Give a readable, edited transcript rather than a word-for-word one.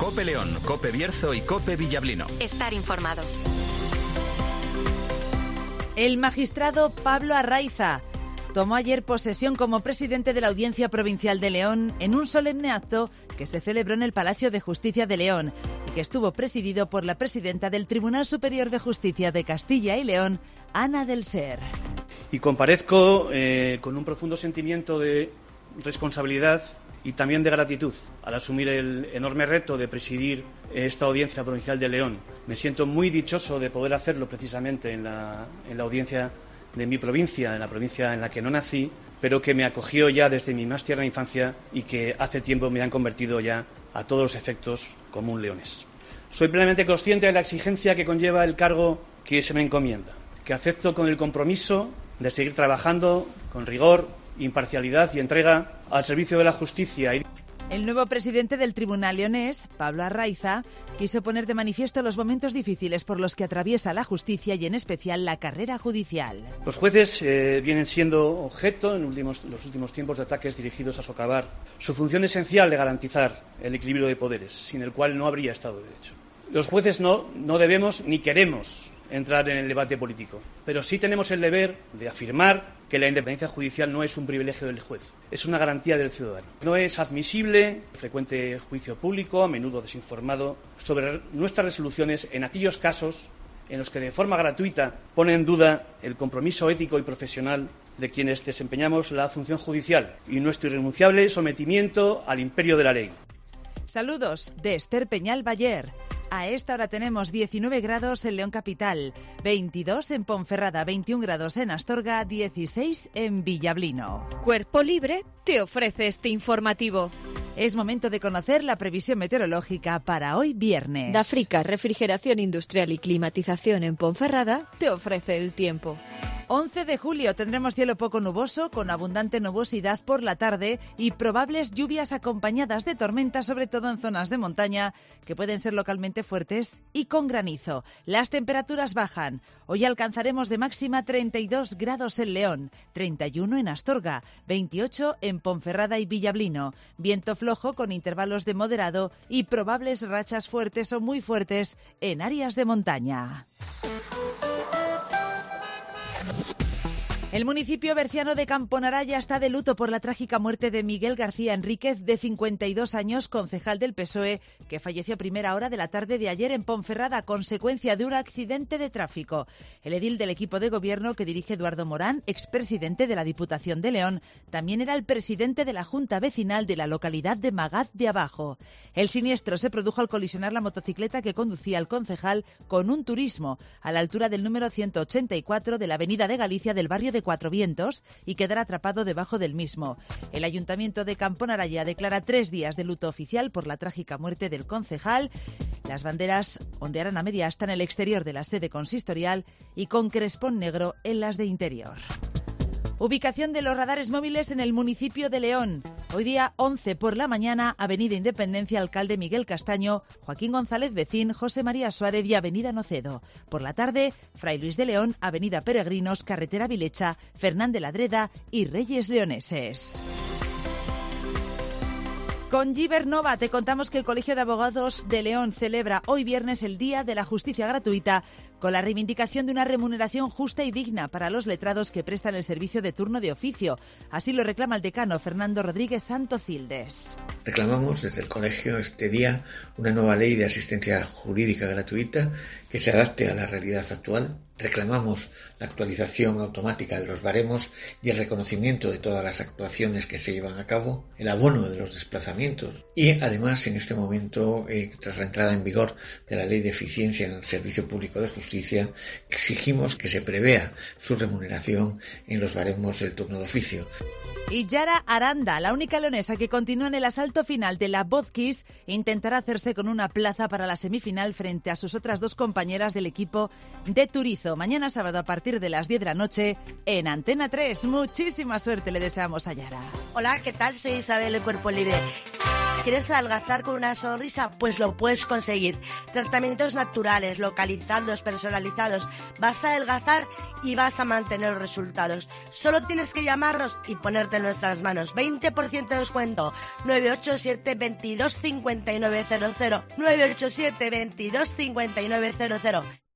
COPE León, COPE Bierzo y COPE Villablino. Estar informado. El magistrado Pablo Arraiza tomó ayer posesión como presidente de la Audiencia Provincial de León en un solemne acto que se celebró en el Palacio de Justicia de León y que estuvo presidido por la presidenta del Tribunal Superior de Justicia de Castilla y León, Ana del Ser. Y comparezco con un profundo sentimiento de responsabilidad y también de gratitud al asumir el enorme reto de presidir esta Audiencia Provincial de León. Me siento muy dichoso de poder hacerlo precisamente en la audiencia de mi provincia, en la provincia en la que no nací, pero que me acogió ya desde mi más tierna infancia y que hace tiempo me han convertido ya a todos los efectos como un leonés. Soy plenamente consciente de la exigencia que conlleva el cargo que se me encomienda, que acepto con el compromiso de seguir trabajando con rigor, imparcialidad y entrega al servicio de la justicia. El nuevo presidente del Tribunal leonés, Pablo Arraiza, quiso poner de manifiesto los momentos difíciles por los que atraviesa la justicia y en especial la carrera judicial. Los jueces vienen siendo objeto en los últimos tiempos de ataques dirigidos a socavar su función esencial de garantizar el equilibrio de poderes, sin el cual no habría Estado de Derecho. Los jueces no debemos ni queremos entrar en el debate político, pero sí tenemos el deber de afirmar que la independencia judicial no es un privilegio del juez, es una garantía del ciudadano. No es admisible el frecuente juicio público, a menudo desinformado, sobre nuestras resoluciones en aquellos casos en los que de forma gratuita pone en duda el compromiso ético y profesional de quienes desempeñamos la función judicial y nuestro irrenunciable sometimiento al imperio de la ley. Saludos de Esther Peñal Bayer. A esta hora tenemos 19 grados en León Capital, 22 en Ponferrada, 21 grados en Astorga, 16 en Villablino. Cuerpo Libre te ofrece este informativo. Es momento de conocer la previsión meteorológica para hoy viernes. Dafrica, refrigeración industrial y climatización en Ponferrada, te ofrece el tiempo. 11 de julio tendremos cielo poco nuboso, con abundante nubosidad por la tarde y probables lluvias acompañadas de tormentas, sobre todo en zonas de montaña, que pueden ser localmente fuertes y con granizo. Las temperaturas bajan. Hoy alcanzaremos de máxima 32 grados en León, 31 en Astorga, 28 en Ponferrada y Villablino. Viento flojo con intervalos de moderado y probables rachas fuertes o muy fuertes en áreas de montaña. El municipio berciano de Camponaraya está de luto por la trágica muerte de Miguel García Enríquez, de 52 años, concejal del PSOE, que falleció a primera hora de la tarde de ayer en Ponferrada a consecuencia de un accidente de tráfico. El edil del equipo de gobierno que dirige Eduardo Morán, expresidente de la Diputación de León, también era el presidente de la Junta Vecinal de la localidad de Magaz de Abajo. El siniestro se produjo al colisionar la motocicleta que conducía el concejal con un turismo a la altura del número 184 de la Avenida de Galicia del barrio de Cuatro Vientos y quedar atrapado debajo del mismo. El Ayuntamiento de Camponaraya declara 3 días de luto oficial por la trágica muerte del concejal. Las banderas ondearán a media asta en el exterior de la sede consistorial y con crespón negro en las de interior. Ubicación de los radares móviles en el municipio de León. Hoy día 11 por la mañana, Avenida Independencia, Alcalde Miguel Castaño, Joaquín González Becín, José María Suárez y Avenida Nocedo. Por la tarde, Fray Luis de León, Avenida Peregrinos, Carretera Vilecha, Fernández Ladreda y Reyes Leoneses. Con Gibernova te contamos que el Colegio de Abogados de León celebra hoy viernes el Día de la Justicia Gratuita, con la reivindicación de una remuneración justa y digna para los letrados que prestan el servicio de turno de oficio. Así lo reclama el decano Fernando Rodríguez Santocildes. Reclamamos desde el colegio este día una nueva ley de asistencia jurídica gratuita que se adapte a la realidad actual. Reclamamos la actualización automática de los baremos y el reconocimiento de todas las actuaciones que se llevan a cabo, el abono de los desplazamientos y además en este momento, tras la entrada en vigor de la Ley de Eficiencia en el Servicio Público de Justicia, exigimos que se prevea su remuneración en los baremos del turno de oficio. Y Yara Aranda, la única leonesa que continúa en el asalto final de la Vodkiss, intentará hacerse con una plaza para la semifinal frente a sus otras 2 compañeras del equipo de Turizo. Mañana sábado a partir de las 10 de la noche en Antena 3. Muchísima suerte le deseamos a Yara. Hola, ¿qué tal? Soy Isabel de Cuerpo Libre. ¿Quieres adelgazar con una sonrisa? Pues lo puedes conseguir. Tratamientos naturales, localizados, personalizados. Vas a adelgazar y vas a mantener los resultados. Solo tienes que llamarnos y ponerte en nuestras manos. 20% de descuento. 987 22 59 00. 987 22 59 00.